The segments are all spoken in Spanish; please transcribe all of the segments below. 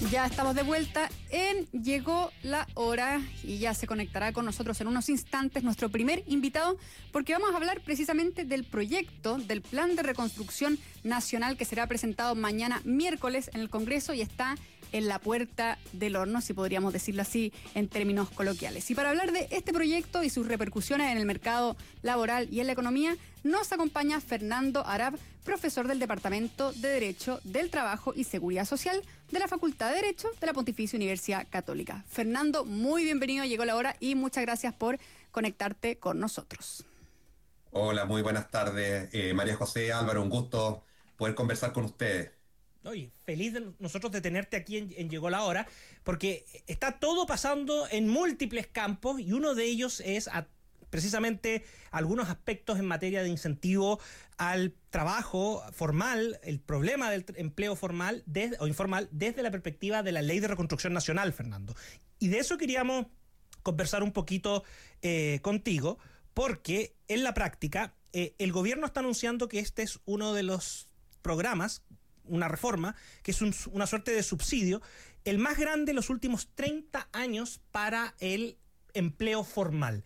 Ya estamos de vuelta en Llegó la Hora y ya se conectará con nosotros en unos instantes nuestro primer invitado, porque vamos a hablar precisamente del proyecto del Plan de Reconstrucción Nacional que será presentado mañana miércoles en el Congreso y está en la puerta del horno, si podríamos decirlo así en términos coloquiales. Y para hablar de este proyecto y sus repercusiones en el mercado laboral y en la economía, nos acompaña Fernando Arap, profesor del Departamento de Derecho del Trabajo y Seguridad Social de la Facultad de Derecho de la Pontificia Universidad Católica. Fernando, muy bienvenido, llegó la hora y muchas gracias por conectarte con nosotros. Hola, muy buenas tardes, María José, Álvaro, un gusto poder conversar con ustedes. Oye, feliz de nosotros de tenerte aquí en Llegó la Hora, porque está todo pasando en múltiples campos y uno de ellos es precisamente algunos aspectos en materia de incentivo al trabajo formal, el problema del empleo formal o informal desde la perspectiva de la Ley de Reconstrucción Nacional, Fernando. Y de eso queríamos conversar un poquito contigo, porque en la práctica el gobierno está anunciando que este es uno de los programas, una reforma, que es una suerte de subsidio, el más grande en los últimos 30 años para el empleo formal,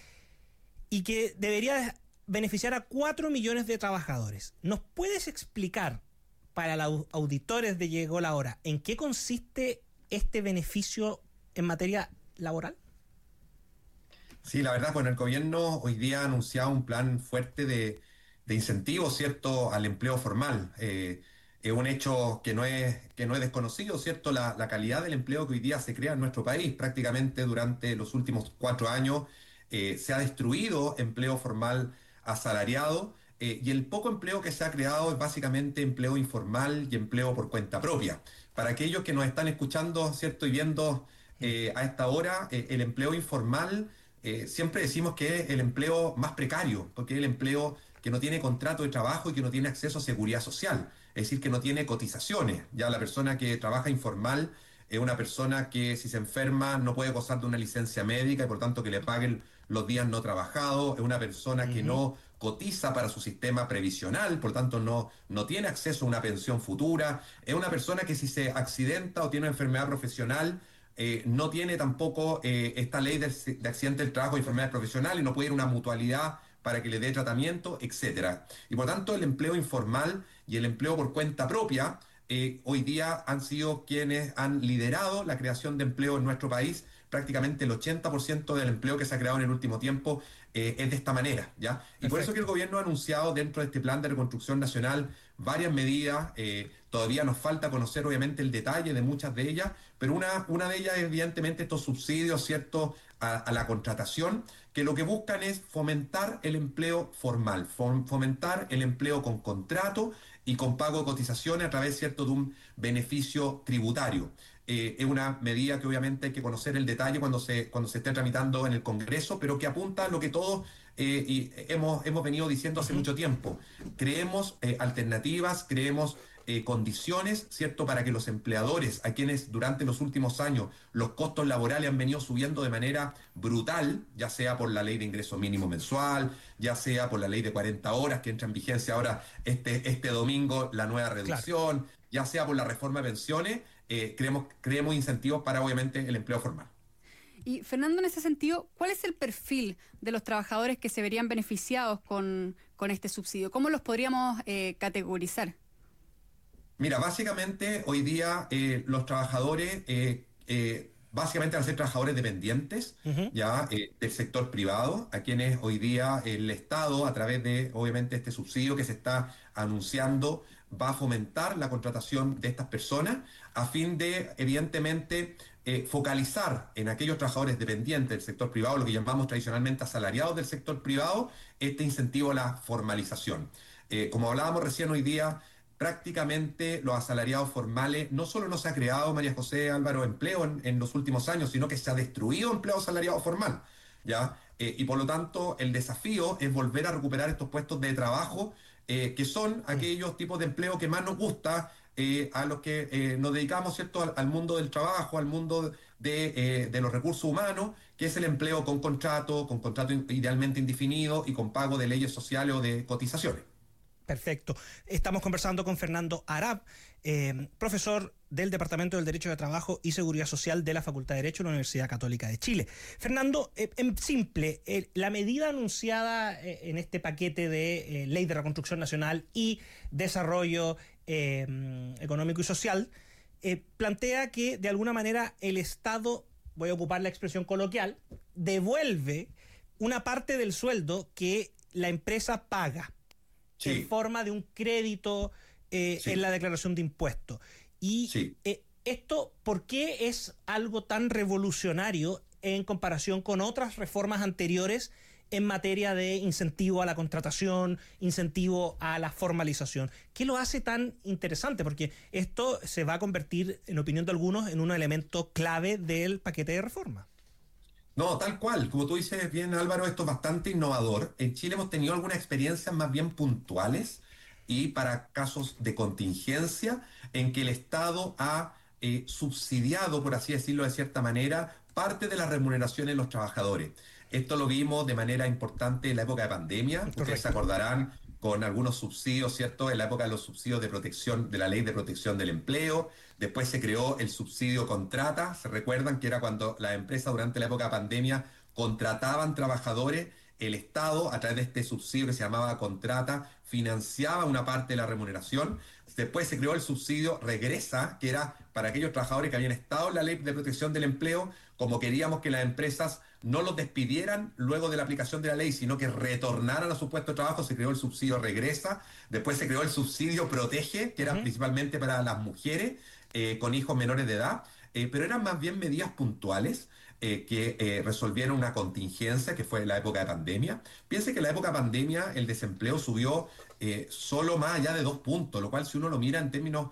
y que debería beneficiar a 4 millones de trabajadores. ¿Nos puedes explicar, para los auditores de Llegó la Hora, en qué consiste este beneficio en materia laboral? Sí, la verdad, bueno, el gobierno hoy día ha anunciado un plan fuerte de incentivos, ¿cierto?, al empleo formal. Es un hecho que no es desconocido, ¿cierto?, la calidad del empleo que hoy día se crea en nuestro país. Prácticamente durante los últimos 4 años se ha destruido empleo formal asalariado, y el poco empleo que se ha creado es básicamente empleo informal y empleo por cuenta propia. Para aquellos que nos están escuchando, ¿cierto?, y viendo a esta hora, el empleo informal, siempre decimos que es el empleo más precario, porque es el empleo que no tiene contrato de trabajo y que no tiene acceso a seguridad social, es decir, que no tiene cotizaciones. Ya la persona que trabaja informal es una persona que, si se enferma, no puede gozar de una licencia médica y por tanto que le paguen los días no trabajados. Es una persona que no cotiza para su sistema previsional, por tanto no tiene acceso a una pensión futura. Es una persona que, si se accidenta o tiene una enfermedad profesional, no tiene tampoco esta ley de accidente del trabajo y enfermedad profesional y no puede ir a una mutualidad para que le dé tratamiento, etcétera. Y por tanto, el empleo informal y el empleo por cuenta propia hoy día han sido quienes han liderado la creación de empleo en nuestro país. Prácticamente el 80% del empleo que se ha creado en el último tiempo es de esta manera, ¿ya? Y por eso que el gobierno ha anunciado dentro de este Plan de Reconstrucción Nacional varias medidas. Todavía nos falta conocer obviamente el detalle de muchas de ellas, pero una de ellas es evidentemente estos subsidios, ¿cierto?, a la contratación, que lo que buscan es fomentar el empleo formal, fomentar el empleo con contrato y con pago de cotizaciones a través, ¿cierto?, de un beneficio tributario. Es una medida que obviamente hay que conocer el detalle cuando se esté tramitando en el Congreso, pero que apunta a lo que todos hemos venido diciendo hace mucho tiempo. Creemos alternativas, creemos condiciones, ¿cierto?, para que los empleadores, a quienes durante los últimos años los costos laborales han venido subiendo de manera brutal, ya sea por la ley de ingreso mínimo mensual, ya sea por la ley de 40 horas que entra en vigencia ahora este domingo, la nueva reducción, claro, ya sea por la reforma de pensiones, creemos incentivos para obviamente el empleo formal. Y Fernando, en ese sentido, ¿cuál es el perfil de los trabajadores que se verían beneficiados con este subsidio? ¿Cómo los podríamos categorizar? Mira, básicamente hoy día los trabajadores básicamente van a ser trabajadores dependientes, ya del sector privado, a quienes hoy día el Estado, a través de obviamente este subsidio que se está anunciando, va a fomentar la contratación de estas personas a fin de, evidentemente, focalizar en aquellos trabajadores dependientes del sector privado, lo que llamamos tradicionalmente asalariados del sector privado, este incentivo a la formalización. Como hablábamos recién, hoy día prácticamente los asalariados formales, no solo no se ha creado, María José, Álvaro, empleo en los últimos años, sino que se ha destruido empleo asalariado formal, ¿ya? Y por lo tanto, el desafío es volver a recuperar estos puestos de trabajo, que son aquellos tipos de empleo que más nos gusta, a los que nos dedicamos, ¿cierto?, al mundo del trabajo, al mundo de los recursos humanos, que es el empleo con contrato idealmente indefinido y con pago de leyes sociales o de cotizaciones. Perfecto. Estamos conversando con Fernando Arap, profesor del Departamento del Derecho de Trabajo y Seguridad Social de la Facultad de Derecho de la Universidad Católica de Chile. Fernando, en simple, la medida anunciada en este paquete de Ley de Reconstrucción Nacional y Desarrollo Económico y Social plantea que de alguna manera el Estado, voy a ocupar la expresión coloquial, devuelve una parte del sueldo que la empresa paga. Sí. En forma de un crédito sí. En la declaración de impuestos. Y sí. Esto, ¿por qué es algo tan revolucionario en comparación con otras reformas anteriores en materia de incentivo a la contratación, incentivo a la formalización? ¿Qué lo hace tan interesante? Porque esto se va a convertir, en opinión de algunos, en un elemento clave del paquete de reforma. No, tal cual. Como tú dices bien, Álvaro, esto es bastante innovador. En Chile hemos tenido algunas experiencias más bien puntuales y para casos de contingencia en que el Estado ha subsidiado, por así decirlo de cierta manera, parte de las remuneraciones de los trabajadores. Esto lo vimos de manera importante en la época de pandemia. Correcto. Ustedes se acordarán con algunos subsidios, ¿cierto? En la época de los subsidios de protección, de la Ley de Protección del Empleo. Después se creó el subsidio contrata. ¿Se recuerdan que era cuando las empresas durante la época de pandemia contrataban trabajadores? El Estado, a través de este subsidio que se llamaba contrata, financiaba una parte de la remuneración. Después se creó el subsidio regresa, que era para aquellos trabajadores que habían estado en la Ley de Protección del Empleo. Como queríamos que las empresas no los despidieran luego de la aplicación de la ley, sino que retornaran a su puesto de trabajo, se creó el subsidio regresa. Después se creó el subsidio protege, que era principalmente para las mujeres con hijos menores de edad, pero eran más bien medidas puntuales que resolvieron una contingencia que fue la época de pandemia. Piense que en la época de pandemia el desempleo subió solo más allá de 2 puntos, lo cual si uno lo mira en términos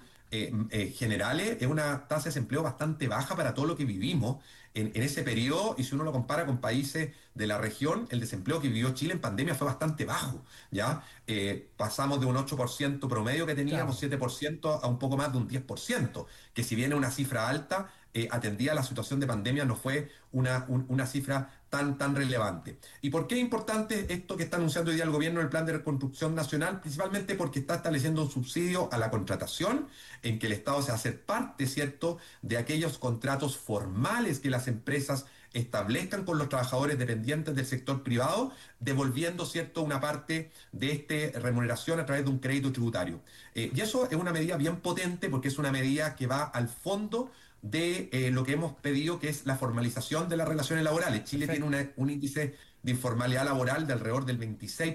generales es una tasa de desempleo bastante baja para todo lo que vivimos en ese periodo, y si uno lo compara con países de la región, el desempleo que vivió Chile en pandemia fue bastante bajo, ¿ya? Pasamos de un 8% promedio que teníamos, claro, 7%, a un poco más de un 10%, que si bien es una cifra alta, atendida a la situación de pandemia, no fue una cifra tan relevante. ¿Y por qué es importante esto que está anunciando hoy día el gobierno del Plan de Reconstrucción Nacional? Principalmente porque está estableciendo un subsidio a la contratación, en que el Estado se va a hacer parte, ¿cierto?, de aquellos contratos formales que las empresas establezcan con los trabajadores dependientes del sector privado, devolviendo, ¿cierto?, una parte de esta remuneración a través de un crédito tributario. Y eso es una medida bien potente, porque es una medida que va al fondo de lo que hemos pedido, que es la formalización de las relaciones laborales. Chile tiene un índice de informalidad laboral de alrededor del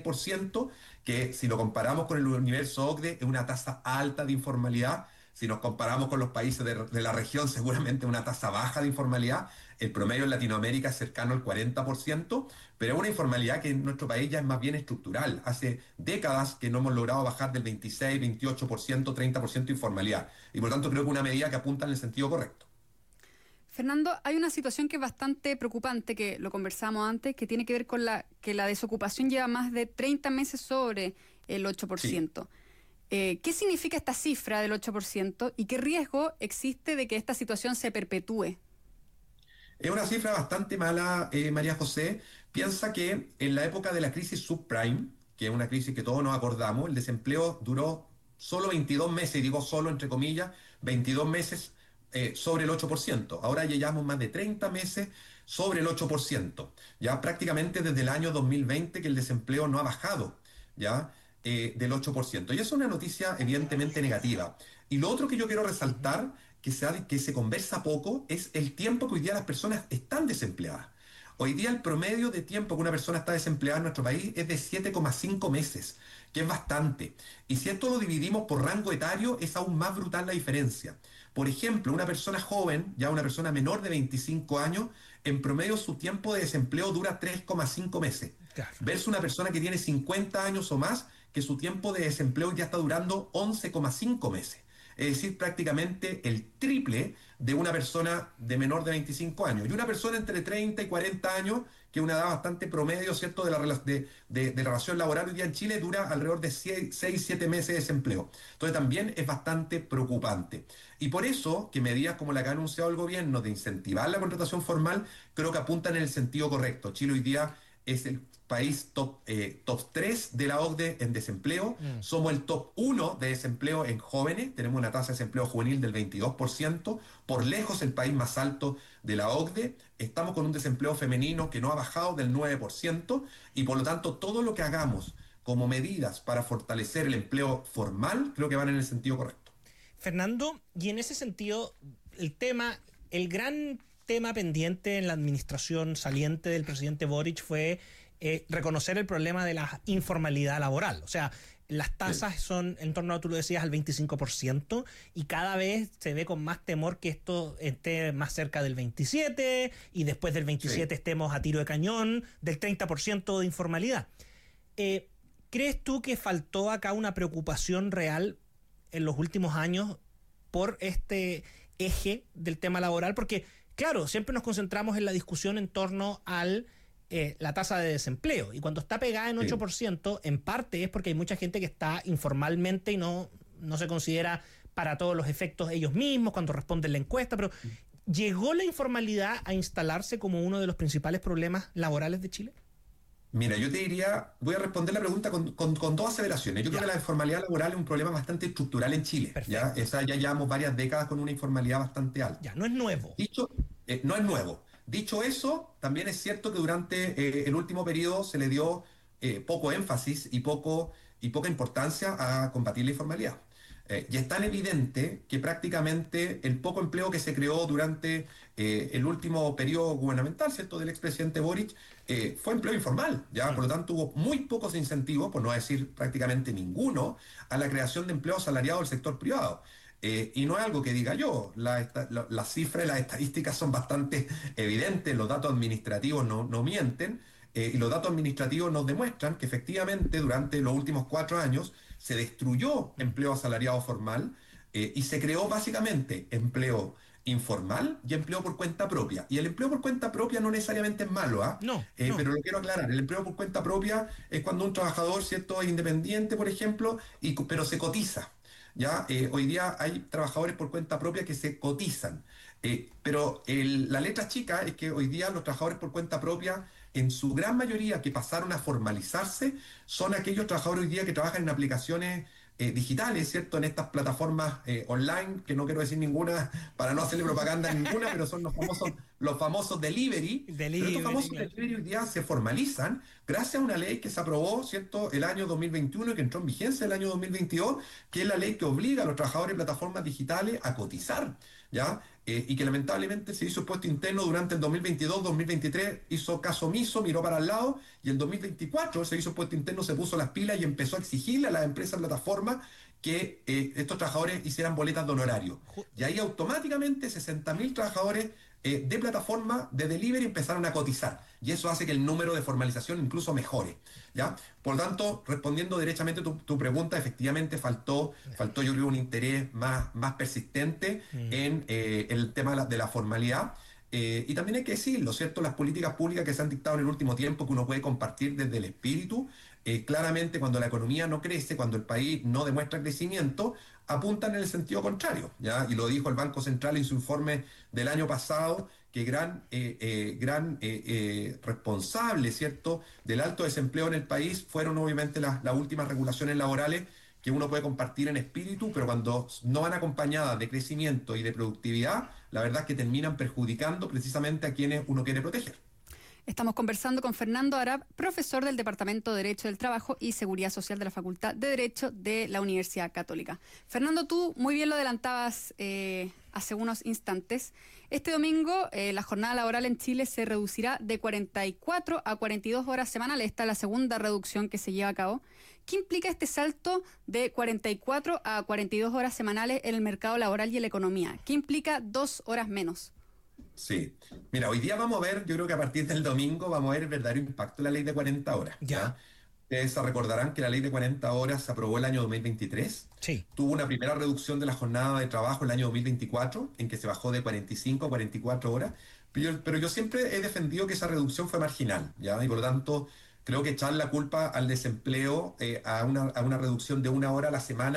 26%, que si lo comparamos con el universo OCDE es una tasa alta de informalidad. Si nos comparamos con los países de la región, seguramente una tasa baja de informalidad. El promedio en Latinoamérica es cercano al 40%, pero es una informalidad que en nuestro país ya es más bien estructural. Hace décadas que no hemos logrado bajar del 26, 28%, 30% de informalidad. Y por lo tanto creo que una medida que apunta en el sentido correcto. Fernando, hay una situación que es bastante preocupante, que lo conversamos antes, que tiene que ver con que la desocupación lleva más de 30 meses sobre el 8%. Sí. ¿Qué significa esta cifra del 8% y qué riesgo existe de que esta situación se perpetúe? Es una cifra bastante mala, María José. Piensa que en la época de la crisis subprime, que es una crisis que todos nos acordamos, el desempleo duró solo 22 meses, y digo solo entre comillas, 22 meses sobre el 8%. Ahora ya llevamos más de 30 meses sobre el 8%. Ya prácticamente desde el año 2020 que el desempleo no ha bajado, ¿ya? Del 8%. Y eso es una noticia evidentemente negativa. Y lo otro que yo quiero resaltar, que se conversa poco, es el tiempo que hoy día las personas están desempleadas. Hoy día el promedio de tiempo que una persona está desempleada en nuestro país es de 7,5 meses, que es bastante. Y si esto lo dividimos por rango etario, es aún más brutal la diferencia. Por ejemplo, una persona joven, ya una persona menor de 25 años, en promedio su tiempo de desempleo dura 3,5 meses. Claro. Versus una persona que tiene 50 años o más, que su tiempo de desempleo ya está durando 11,5 meses. Es decir, prácticamente el triple de una persona de menor de 25 años. Y una persona entre 30 y 40 años, que es una edad bastante promedio, ¿cierto?, de la relación laboral hoy día en Chile, dura alrededor de 6-7 meses de desempleo. Entonces también es bastante preocupante. Y por eso que medidas como la que ha anunciado el gobierno de incentivar la contratación formal, creo que apuntan en el sentido correcto. Chile hoy día es el país top 3 de la OCDE en desempleo. Somos el top 1 de desempleo en jóvenes. Tenemos una tasa de desempleo juvenil del 22%. Por lejos el país más alto de la OCDE. Estamos con un desempleo femenino que no ha bajado del 9%. Y por lo tanto, todo lo que hagamos como medidas para fortalecer el empleo formal, creo que van en el sentido correcto. Fernando, y en ese sentido, el gran tema pendiente en la administración saliente del presidente Boric fue reconocer el problema de la informalidad laboral. O sea, las tasas son en torno a, tú lo decías, al 25%, y cada vez se ve con más temor que esto esté más cerca del 27%, y después del 27% estemos a tiro de cañón del 30% de informalidad. ¿Crees tú que faltó acá una preocupación real en los últimos años por este eje del tema laboral? Porque, claro, siempre nos concentramos en la discusión en torno al la tasa de desempleo, y cuando está pegada en 8%, en parte es porque hay mucha gente que está informalmente y no se considera para todos los efectos ellos mismos cuando responden la encuesta, pero ¿llegó la informalidad a instalarse como uno de los principales problemas laborales de Chile? Mira, yo te diría, voy a responder la pregunta con dos aseveraciones. Yo creo que la informalidad laboral es un problema bastante estructural en Chile. ¿Ya? Ya llevamos varias décadas con una informalidad bastante alta. Ya, no es nuevo. No es nuevo. Dicho eso, también es cierto que durante el último periodo se le dio poco énfasis y poca importancia a combatir la informalidad. Y es tan evidente que prácticamente el poco empleo que se creó durante el último periodo gubernamental, ¿cierto?, del expresidente Boric, fue empleo informal, ¿ya? Por lo tanto, hubo muy pocos incentivos, por no decir prácticamente ninguno, a la creación de empleo asalariado del sector privado. Y no es algo que diga yo, las cifras y las estadísticas son bastante evidentes, los datos administrativos no mienten, y los datos administrativos nos demuestran que efectivamente durante los últimos 4 años se destruyó empleo asalariado formal y se creó básicamente empleo informal y empleo por cuenta propia. Y el empleo por cuenta propia no necesariamente es malo, No. Pero lo quiero aclarar. El empleo por cuenta propia es cuando un trabajador, ¿cierto?, es independiente, por ejemplo, pero se cotiza. ¿Ya? Hoy día hay trabajadores por cuenta propia que se cotizan. Pero la letra chica es que hoy día los trabajadores por cuenta propia, en su gran mayoría que pasaron a formalizarse, son aquellos trabajadores hoy día que trabajan en aplicaciones digitales, ¿cierto?, en estas plataformas online, que no quiero decir ninguna para no hacerle propaganda a ninguna, pero son los famosos delivery. Pero estos famosos delivery hoy día se formalizan gracias a una ley que se aprobó, ¿cierto?, el año 2021 y que entró en vigencia el año 2022, que es la ley que obliga a los trabajadores de plataformas digitales a cotizar, ¿ya? Y que lamentablemente se hizo puesto interno durante el 2022-2023, hizo caso omiso, miró para el lado, y el 2024 se hizo puesto interno, se puso las pilas y empezó a exigirle a las empresas plataformas que estos trabajadores hicieran boletas de honorario. Y ahí automáticamente 60.000 trabajadores de plataforma de delivery empezaron a cotizar, y eso hace que el número de formalización incluso mejore, ¿ya? Por lo tanto, respondiendo derechamente tu pregunta, efectivamente faltó yo creo un interés más persistente en el tema de la formalidad. Y también hay que decirlo, ¿cierto? Las políticas públicas que se han dictado en el último tiempo, que uno puede compartir desde el espíritu, claramente cuando la economía no crece, cuando el país no demuestra crecimiento, apuntan en el sentido contrario, ¿ya? Y lo dijo el Banco Central en su informe del año pasado, que gran responsable, ¿cierto?, del alto desempleo en el país fueron obviamente las últimas regulaciones laborales, que uno puede compartir en espíritu, pero cuando no van acompañadas de crecimiento y de productividad, la verdad es que terminan perjudicando precisamente a quienes uno quiere proteger. Estamos conversando con Fernando Arap, profesor del Departamento de Derecho del Trabajo y Seguridad Social de la Facultad de Derecho de la Universidad Católica. Fernando, tú muy bien lo adelantabas hace unos instantes. Este domingo la jornada laboral en Chile se reducirá de 44 a 42 horas semanales. Esta es la segunda reducción que se lleva a cabo. ¿Qué implica este salto de 44 a 42 horas semanales en el mercado laboral y en la economía? ¿Qué implica 2 horas menos? Sí. Mira, hoy día vamos a ver, yo creo que a partir del domingo vamos a ver el verdadero impacto de la ley de 40 horas. ¿Ya? Ustedes se recordarán que la ley de 40 horas se aprobó el año 2023. Sí. Tuvo una primera reducción de la jornada de trabajo el año 2024, en que se bajó de 45 a 44 horas. Pero yo siempre he defendido que esa reducción fue marginal, ¿ya? Y por lo tanto, creo que echar la culpa al desempleo a una reducción de 1 hora a la semana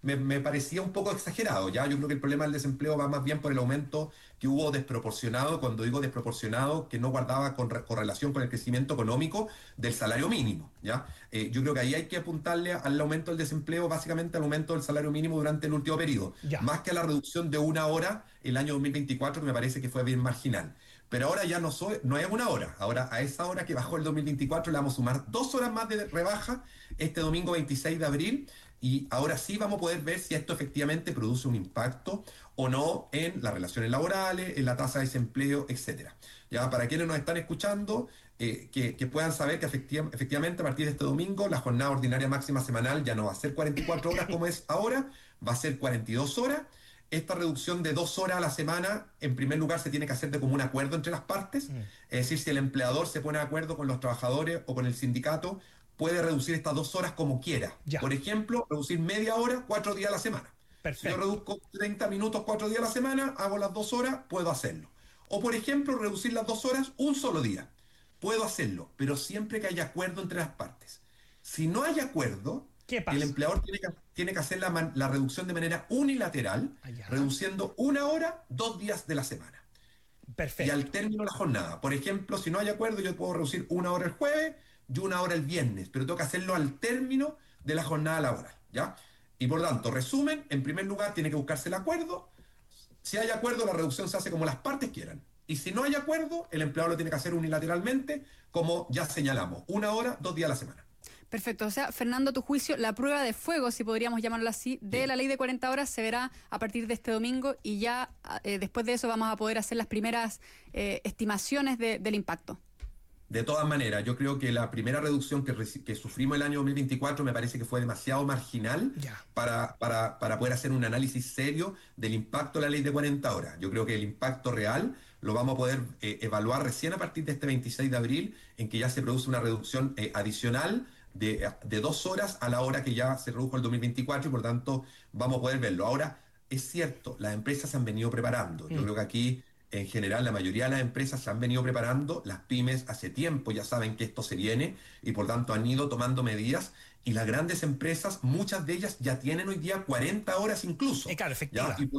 me parecía un poco exagerado, ¿ya? Yo creo que el problema del desempleo va más bien por el aumento que hubo desproporcionado, cuando digo desproporcionado, que no guardaba correlación con el crecimiento económico del salario mínimo, ¿ya? Yo creo que ahí hay que apuntarle al aumento del desempleo, básicamente al aumento del salario mínimo durante el último periodo, Ya. más que a la reducción de 1 hora el año 2024, que me parece que fue bien marginal. Pero ahora ya no es 1 hora. Ahora a esa hora que bajó el 2024 le vamos a sumar 2 horas más de rebaja este domingo 26 de abril. Y ahora sí vamos a poder ver si esto efectivamente produce un impacto o no en las relaciones laborales, en la tasa de desempleo, etcétera. Ya para quienes nos están escuchando, que puedan saber que efectivamente a partir de este domingo la jornada ordinaria máxima semanal ya no va a ser 44 horas como es ahora, va a ser 42 horas. Esta reducción de 2 horas a la semana, en primer lugar, se tiene que hacer de común acuerdo entre las partes. Es decir, si el empleador se pone de acuerdo con los trabajadores o con el sindicato, puede reducir estas 2 horas como quiera. Ya. Por ejemplo, reducir media hora, 4 días a la semana. Si yo Perfecto. reduzco 30 minutos, 4 días a la semana, hago las 2 horas, puedo hacerlo. O, por ejemplo, reducir las 2 horas un solo día. Puedo hacerlo, pero siempre que haya acuerdo entre las partes. Si no hay acuerdo, ¿Qué pasa? el empleador tiene que hacer la reducción de manera unilateral, Allá. reduciendo 1 hora, 2 días de la semana. Y Perfecto. al término de la jornada. Por ejemplo, si no hay acuerdo, yo puedo reducir 1 hora el jueves y 1 hora el viernes, pero tengo que hacerlo al término de la jornada laboral, ¿ya? Y por tanto, resumen, en primer lugar tiene que buscarse el acuerdo. Si hay acuerdo, la reducción se hace como las partes quieran. Y si no hay acuerdo, el empleador lo tiene que hacer unilateralmente, como ya señalamos, 1 hora, 2 días a la semana. Perfecto. O sea, Fernando, a tu juicio, la prueba de fuego, si podríamos llamarlo así, de la ley de 40 horas se verá a partir de este domingo y ya después de eso vamos a poder hacer las primeras estimaciones del impacto. De todas maneras, yo creo que la primera reducción que sufrimos el año 2024 me parece que fue demasiado marginal Ya. para poder hacer un análisis serio del impacto de la ley de 40 horas. Yo creo que el impacto real lo vamos a poder evaluar recién a partir de este 26 de abril, en que ya se produce una reducción adicional de 2 horas a la hora que ya se redujo el 2024 y por tanto vamos a poder verlo. Ahora, es cierto, las empresas se han venido preparando. Yo creo que aquí, en general, la mayoría de las empresas se han venido preparando. Las pymes hace tiempo ya saben que esto se viene y por tanto han ido tomando medidas. Y las grandes empresas, muchas de ellas ya tienen hoy día 40 horas incluso. Claro, efectiva. ¿Ya? Y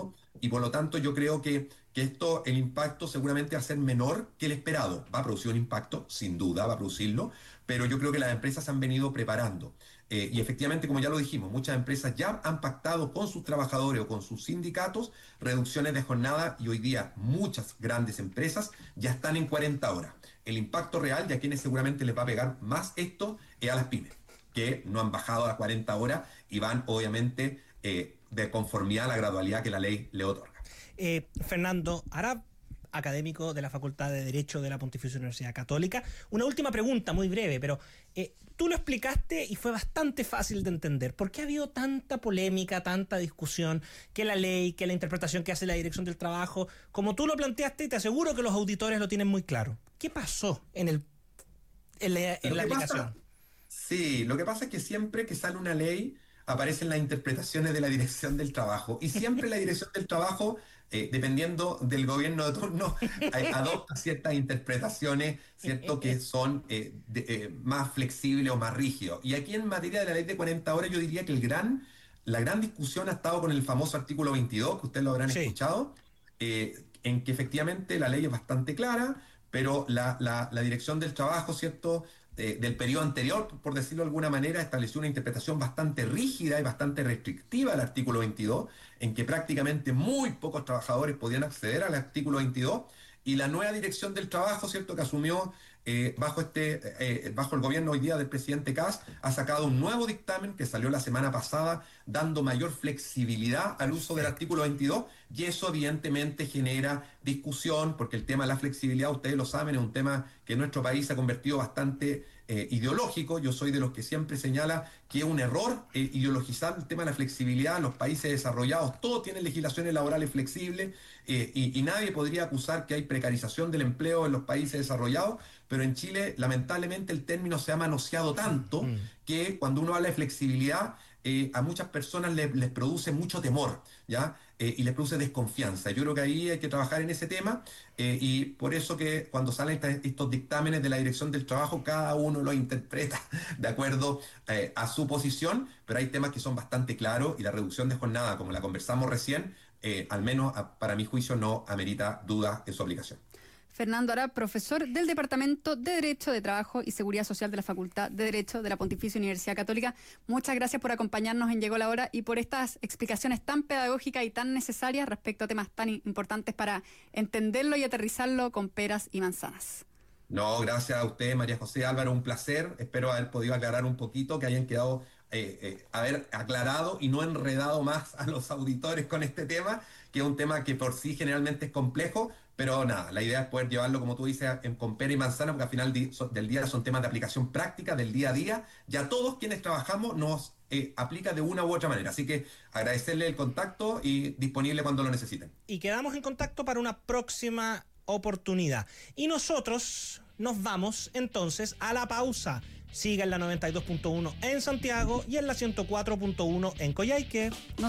por lo tanto yo creo que esto, el impacto seguramente va a ser menor que el esperado. Va a producir un impacto, sin duda, va a producirlo, pero yo creo que las empresas se han venido preparando. Y efectivamente, como ya lo dijimos, muchas empresas ya han pactado con sus trabajadores o con sus sindicatos reducciones de jornada y hoy día muchas grandes empresas ya están en 40 horas. El impacto real, y a quienes seguramente les va a pegar más esto, es a las pymes, que no han bajado a las 40 horas y van obviamente de conformidad a la gradualidad que la ley le otorga. Fernando Arap, académico de la Facultad de Derecho de la Pontificia Universidad Católica. Una última pregunta, muy breve, pero tú lo explicaste y fue bastante fácil de entender. ¿Por qué ha habido tanta polémica, tanta discusión, que la ley, que la interpretación que hace la Dirección del Trabajo? Como tú lo planteaste, y te aseguro que los auditores lo tienen muy claro. ¿Qué pasó en la aplicación? Sí, lo que pasa es que siempre que sale una ley aparecen las interpretaciones de la Dirección del Trabajo y siempre la Dirección del Trabajo, dependiendo del gobierno de turno, adopta ciertas interpretaciones, ¿cierto?, que son más flexibles o más rígidas. Y aquí en materia de la ley de 40 horas yo diría que la gran discusión ha estado con el famoso artículo 22, que ustedes lo habrán escuchado, en que efectivamente la ley es bastante clara, pero la Dirección del Trabajo, ¿cierto?, del periodo anterior, por decirlo de alguna manera, estableció una interpretación bastante rígida y bastante restrictiva del artículo 22, en que prácticamente muy pocos trabajadores podían acceder al artículo 22, y la nueva Dirección del Trabajo, ¿cierto?, que asumió bajo el gobierno hoy día del presidente Kast, ha sacado un nuevo dictamen que salió la semana pasada, dando mayor flexibilidad al uso del artículo 22, y eso evidentemente genera discusión, porque el tema de la flexibilidad, ustedes lo saben, es un tema que en nuestro país se ha convertido bastante ideológico. Yo soy de los que siempre señala que es un error ideologizar el tema de la flexibilidad. Los países desarrollados todos tienen legislaciones laborales flexibles y nadie podría acusar que hay precarización del empleo en los países desarrollados, pero en Chile lamentablemente el término se ha manoseado tanto que cuando uno habla de flexibilidad a muchas personas les produce mucho temor, ¿ya? Y les produce desconfianza. Yo creo que ahí hay que trabajar en ese tema, y por eso que cuando salen estos dictámenes de la Dirección del Trabajo, cada uno lo interpreta de acuerdo a su posición, pero hay temas que son bastante claros, y la reducción de jornada, como la conversamos recién, al menos para mi juicio no amerita duda en su aplicación. Fernando Ara, profesor del Departamento de Derecho de Trabajo y Seguridad Social de la Facultad de Derecho de la Pontificia Universidad Católica. Muchas gracias por acompañarnos en Llegó la Hora y por estas explicaciones tan pedagógicas y tan necesarias respecto a temas tan importantes para entenderlo y aterrizarlo con peras y manzanas. No, gracias a usted, María José Álvaro, un placer. Espero haber podido aclarar un poquito, que hayan quedado, haber aclarado y no enredado más a los auditores con este tema, que es un tema que por sí generalmente es complejo, pero nada, la idea es poder llevarlo, como tú dices, con pera y manzana, porque al final del día son temas de aplicación práctica, del día a día. Ya todos quienes trabajamos nos aplica de una u otra manera. Así que agradecerle el contacto y disponible cuando lo necesiten. Y quedamos en contacto para una próxima oportunidad. Y nosotros nos vamos entonces a la pausa. Siga en la 92.1 en Santiago y en la 104.1 en Coyhaique.